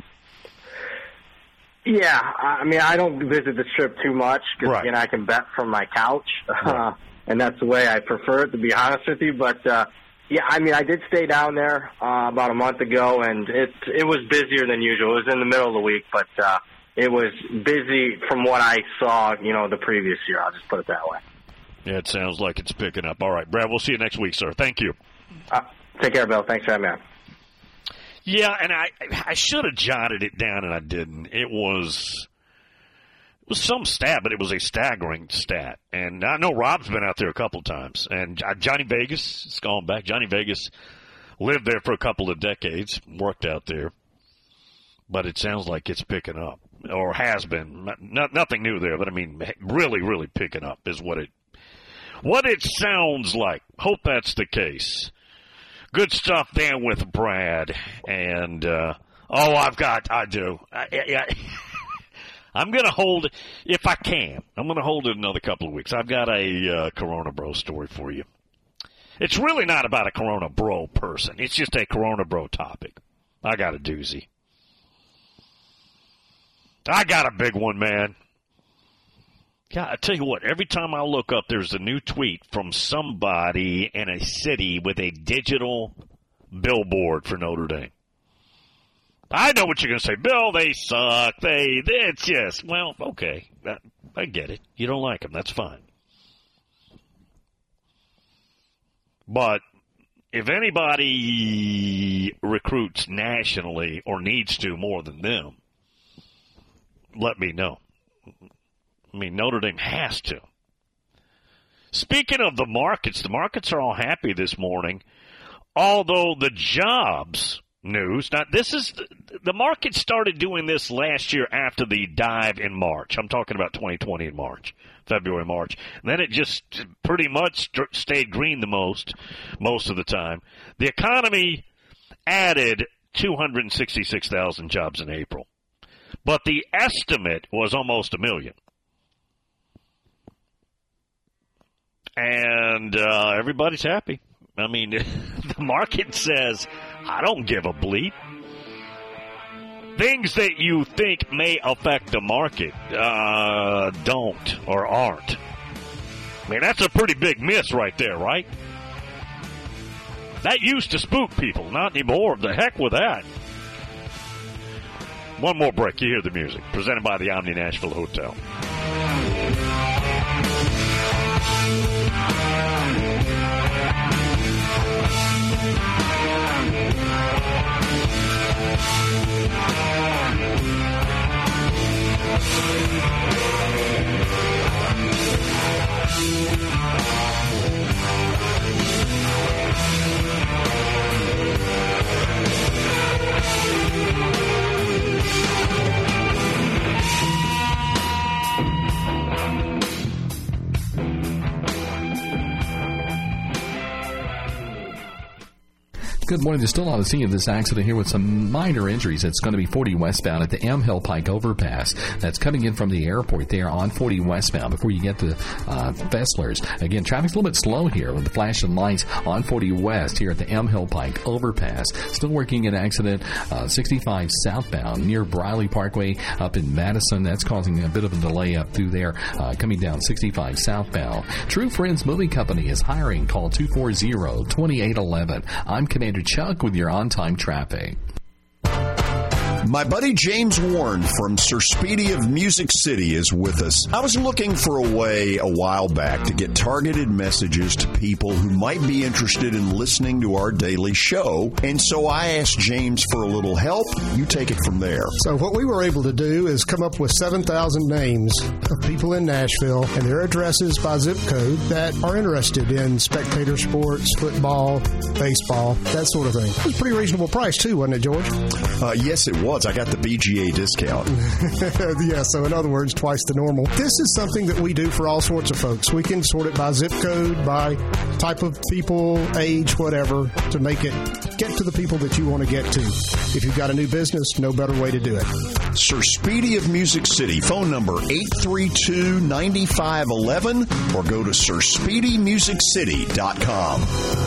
Yeah, I mean, I don't visit the Strip too much, because, right. again, I can bet from my couch, right. uh, and that's the way I prefer it, to be honest with you. But, uh, yeah, I mean, I did stay down there uh, about a month ago, and it, it was busier than usual. It was in the middle of the week, but uh, it was busy from what I saw, you know, the previous year. I'll just put it that way. Yeah, it sounds like it's picking up. All right, Brad, we'll see you next week, sir. Thank you. Uh, take care, Bill. Thanks for having me on. Yeah, and I I should have jotted it down, and I didn't. It was it was some stat, but it was a staggering stat. And I know Rob's been out there a couple times. And Johnny Vegas, it's gone back. Johnny Vegas lived there for a couple of decades, worked out there. But it sounds like it's picking up, or has been. Not, nothing new there, but I mean, really, really picking up is what it what it sounds like. Hope that's the case. Good stuff there with Brad. And, uh, oh, I've got, I do. I, I, I'm going to hold it, if I can, I'm going to hold it another couple of weeks. I've got a uh, Corona Bro story for you. It's really not about a Corona Bro person. It's just a Corona Bro topic. I got a doozy. I got a big one, man. God, I tell you what, every time I look up, there's a new tweet from somebody in a city with a digital billboard for Notre Dame. I know what you're going to say. Bill, they suck. They, it's just, well, okay. That, I get it. You don't like them. That's fine. But if anybody recruits nationally or needs to more than them, let me know. I mean, Notre Dame has to. Speaking of the markets, the markets are all happy this morning, although the jobs news, now this is, the market started doing this last year after the dive in March. I'm talking about twenty twenty in March, February, March. And then it just pretty much stayed green the most, most of the time. The economy added two hundred sixty-six thousand jobs in April, but the estimate was almost a million. And uh, everybody's happy. I mean, the market says, I don't give a bleep. Things that you think may affect the market uh, don't or aren't. I mean, that's a pretty big miss right there, right? That used to spook people. Not anymore. The heck with that. One more break. You hear the music. Presented by the Omni Nashville Hotel. Good morning. There's still on the scene of this accident here with some minor injuries. It's going to be forty westbound at the M Hill Pike overpass. That's coming in from the airport there on forty westbound before you get to uh, Fessler's. Again, traffic's a little bit slow here with the flashing lights on forty west here at the M Hill Pike overpass. Still working an accident uh, sixty-five southbound near Briley Parkway up in Madison. That's causing a bit of a delay up through there uh, coming down sixty-five southbound. True Friends Moving Company is hiring. Call two four zero, two eight one one. I'm Commander Chuck with your on-time traffic. My buddy James Warren from Sir Speedy of Music City is with us. I was looking for a way a while back to get targeted messages to people who might be interested in listening to our daily show, and so I asked James for a little help. You take it from there. So what we were able to do is come up with seven thousand names of people in Nashville and their addresses by zip code that are interested in spectator sports, football, baseball, that sort of thing. It was a pretty reasonable price too, wasn't it, George? Uh, yes, it was. I got the B G A discount. Yeah, so in other words, twice the normal. This is something that we do for all sorts of folks. We can sort it by zip code, by type of people, age, whatever, to make it get to the people that you want to get to. If you've got a new business, no better way to do it. Sir Speedy of Music City, phone number eight three two, nine five one one, or go to sir speedy music city dot com.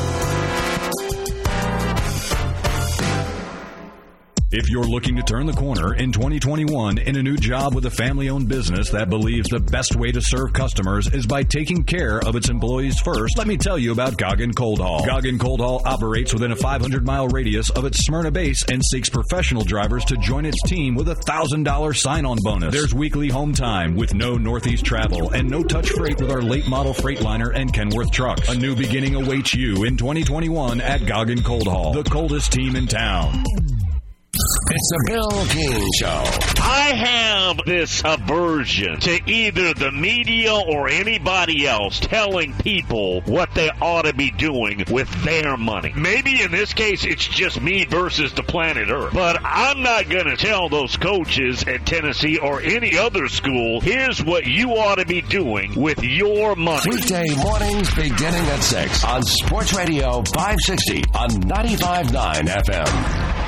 If you're looking to turn the corner in twenty twenty-one in a new job with a family-owned business that believes the best way to serve customers is by taking care of its employees first, let me tell you about Goggin Cold Haul. Goggin Cold Haul operates within a five hundred mile radius of its Smyrna base and seeks professional drivers to join its team with a one thousand dollars sign-on bonus. There's weekly home time with no Northeast travel and no-touch freight with our late model Freightliner and Kenworth trucks. A new beginning awaits you in twenty twenty-one at Goggin Cold Haul, the coldest team in town. It's the Bill King Show. I have this aversion to either the media or anybody else telling people what they ought to be doing with their money. Maybe in this case it's just me versus the planet Earth. But I'm not going to tell those coaches at Tennessee or any other school, here's what you ought to be doing with your money. Weekday mornings beginning at six on Sports Radio five sixty on ninety-five point nine F M.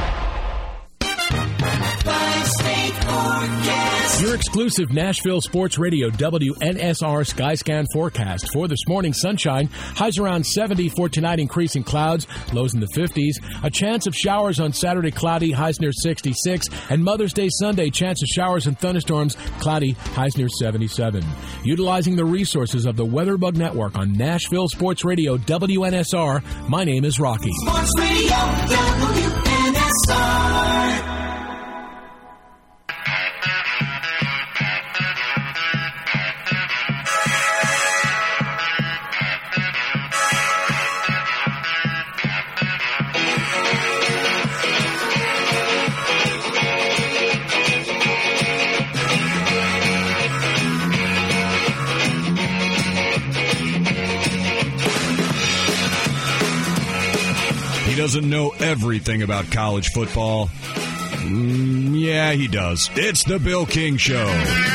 Your exclusive Nashville Sports Radio W N S R Skyscan forecast for this morning. Sunshine, highs around seventy for tonight, increasing clouds, lows in the fifties. A chance of showers on Saturday, cloudy, highs near sixty-six. And Mother's Day Sunday, chance of showers and thunderstorms, cloudy, highs near seventy-seven. Utilizing the resources of the WeatherBug Network on Nashville Sports Radio W N S R, my name is Rocky. Sports Radio W N S R. He doesn't know everything about college football. Mm, yeah, he does. It's the Bill King Show.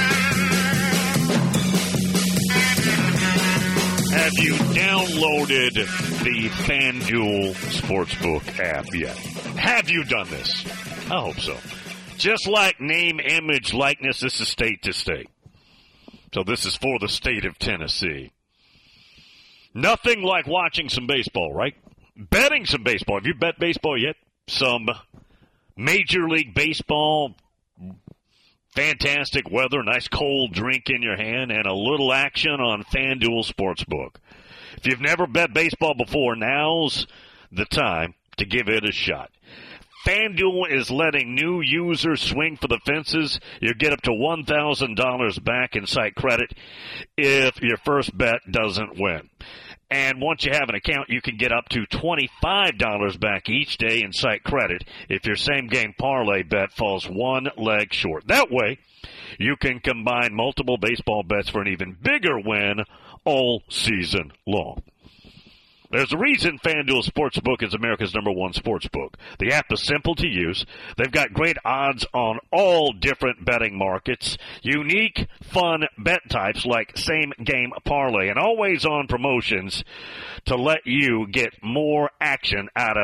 Have you downloaded the FanDuel Sportsbook app yet? Have you done this? I hope so. Just like name, image, likeness, this is state to state. So this is for the state of Tennessee. Nothing like watching some baseball, right? Betting some baseball. Have you bet baseball yet? Some Major League Baseball, fantastic weather, nice cold drink in your hand, and a little action on FanDuel Sportsbook. If you've never bet baseball before, now's the time to give it a shot. FanDuel is letting new users swing for the fences. You get up to one thousand dollars back in site credit if your first bet doesn't win. And once you have an account, you can get up to twenty-five dollars back each day in site credit if your same-game parlay bet falls one leg short. That way, you can combine multiple baseball bets for an even bigger win all season long. There's a reason FanDuel Sportsbook is America's number one sportsbook. The app is simple to use. They've got great odds on all different betting markets, unique, fun bet types like same-game parlay, and always on promotions to let you get more action out of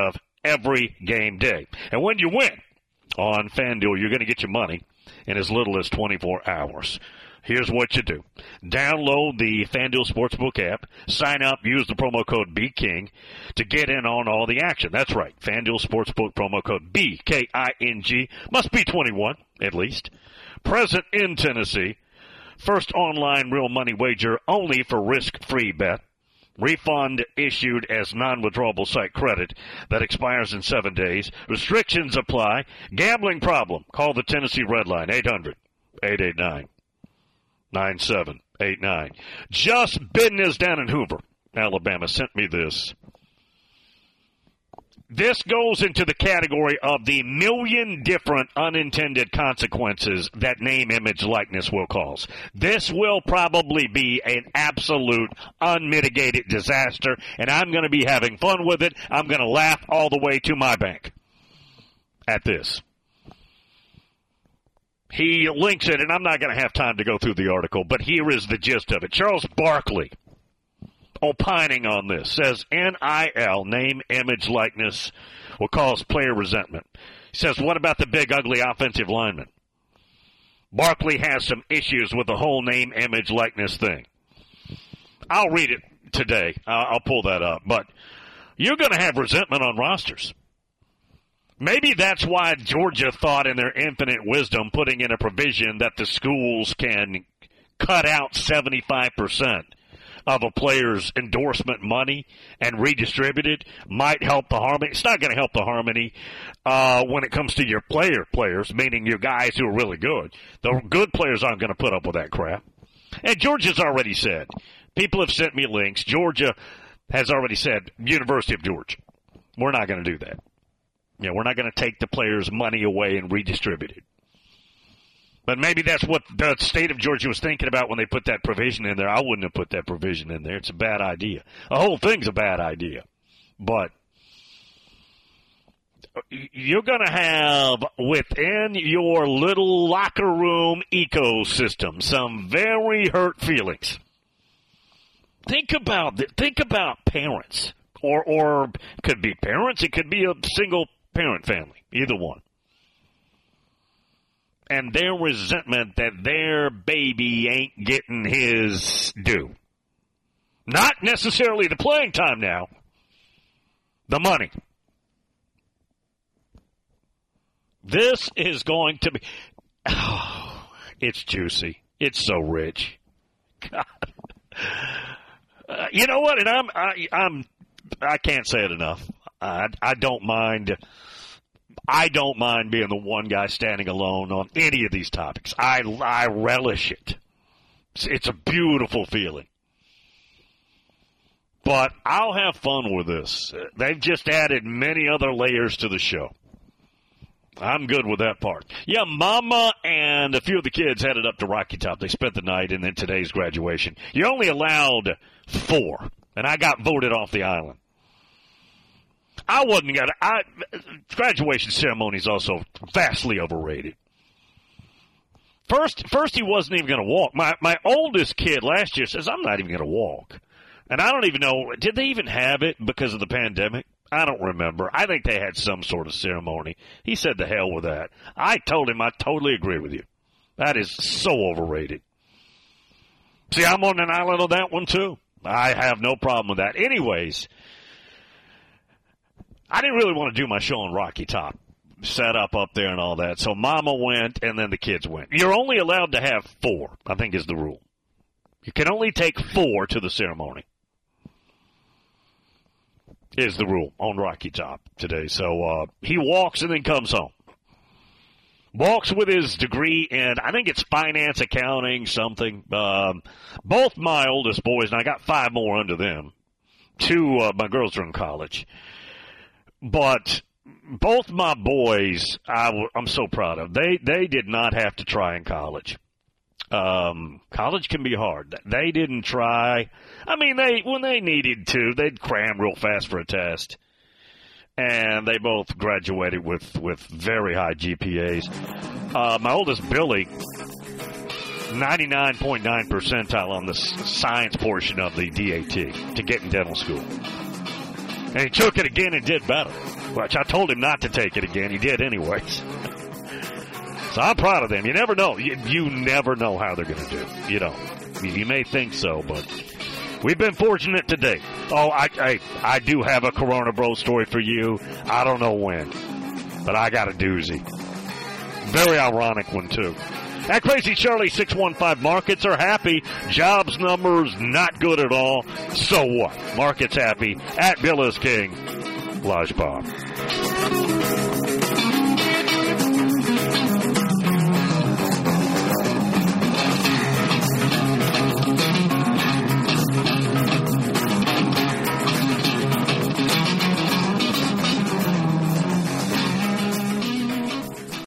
every game day. And when you win on FanDuel, you're going to get your money in as little as twenty-four hours. Here's what you do. Download the FanDuel Sportsbook app, sign up, use the promo code BKING to get in on all the action. That's right, FanDuel Sportsbook promo code B K I N G. Must be twenty-one, at least. Present in Tennessee. First online real money wager only for risk-free bet. Refund issued as non-withdrawable site credit that expires in seven days. Restrictions apply. Gambling problem? Call the Tennessee Red Line, eight hundred, eight eight nine, nine seven eight nine. Just Business down in Hoover, Alabama, sent me this. This goes into the category of the million different unintended consequences that name, image, likeness will cause. This will probably be an absolute unmitigated disaster, and I'm going to be having fun with it. I'm going to laugh all the way to my bank at this. He links it, and I'm not going to have time to go through the article, but here is the gist of it. Charles Barkley, opining on this, says N I L, name, image, likeness, will cause player resentment. He says, what about the big, ugly offensive lineman? Barkley has some issues with the whole name, image, likeness thing. I'll read it today. I'll pull that up. But you're going to have resentment on rosters. Maybe that's why Georgia thought in their infinite wisdom putting in a provision that the schools can cut out seventy-five percent of a player's endorsement money and redistribute it might help the harmony. It's not going to help the harmony uh, when it comes to your player players, meaning your guys who are really good. The good players aren't going to put up with that crap. And Georgia's already said, people have sent me links. Georgia has already said, University of Georgia, we're not going to do that. You know, we're not going to take the players' money away and redistribute it. But maybe that's what the state of Georgia was thinking about when they put that provision in there. I wouldn't have put that provision in there. It's a bad idea. The whole thing's a bad idea. But you're going to have within your little locker room ecosystem some very hurt feelings. Think about th- think about parents, or or it could be parents. It could be a single parent family, either one. And their resentment that their baby ain't getting his due. Not necessarily the playing time now. The money. This is going to be... Oh, it's juicy. It's so rich. God. Uh, you know what? And I'm... I, I'm... I can't say it enough. I, I don't mind... I don't mind being the one guy standing alone on any of these topics. I, I relish it. It's, it's a beautiful feeling. But I'll have fun with this. They've just added many other layers to the show. I'm good with that part. Yeah, Mama and a few of the kids headed up to Rocky Top. They spent the night and then today's graduation. You're only allowed four, and I got voted off the island. I wasn't going to. Graduation ceremony is also vastly overrated. First, first he wasn't even going to walk. My my oldest kid last year says, I'm not even going to walk. And I don't even know, did they even have it because of the pandemic? I don't remember. I think they had some sort of ceremony. He said the hell with that. I told him I totally agree with you. That is so overrated. See, I'm on an island on that one too. I have no problem with that. Anyways, I didn't really want to do my show on Rocky Top, set up up there and all that. So Mama went, and then the kids went. You're only allowed to have four, I think is the rule. You can only take four to the ceremony, is the rule on Rocky Top today. So uh, he walks and then comes home. Walks with his degree in, I think it's finance, accounting, something. Um, both my oldest boys, and I got five more under them. Two, uh, my girls are in college. But both my boys, I w- I'm so proud of. They they did not have to try in college. Um, college can be hard. They didn't try. I mean, they when they needed to, they'd cram real fast for a test. And they both graduated with, with very high G P As. Uh, my oldest, Billy, ninety-nine point nine percentile on the science portion of the D A T to get in dental school. And he took it again and did better, which I told him not to take it again. He did anyways. So I'm proud of them. You never know. You, you never know how they're going to do. You know, you, you may think so, but we've been fortunate today. Oh, I, I I do have a Corona Bro story for you. I don't know when, but I got a doozy. Very ironic one, too. At Crazy Charlie six one five, markets are happy. Jobs numbers not good at all. So what? Markets happy. At Bill is King. Lodge Bob.